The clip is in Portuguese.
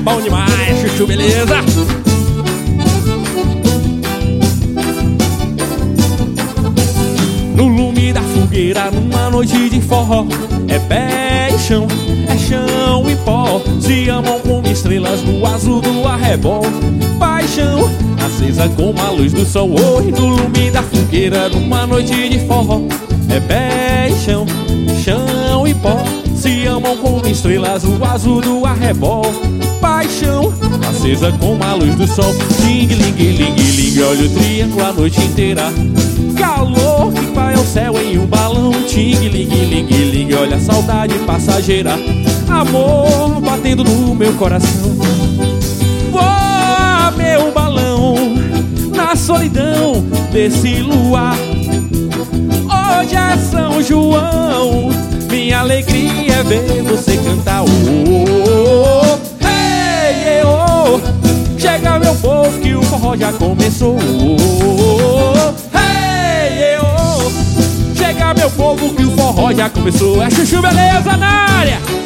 bom demais, chuchu, beleza? No lume da fogueira, numa noite de forró, é pé e chão, é chão e pó. Se amam como estrelas no azul do arrebol. Paixão acesa como a luz do sol. Oi, no lume da fogueira, numa noite de forró, é pé e chão, chão e pó. Se amam como estrelas no azul do arrebol. Paixão acesa como a luz do sol. Ling, ling, ling, ling, olha o triângulo a noite inteira. Calor que vai ao céu em um balão. Ting, ling, ling, ling, olha a saudade passageira. Amor batendo no meu coração. Voa meu balão na solidão desse luar. Hoje é São João, minha alegria é ver você cantar. Oh, oh, oh. Hey, oh, oh. Chega meu povo que o forró já começou. Oh, oh, oh. Hey, oh, oh. Chega meu povo que o forró já começou. É chuchu, beleza na área.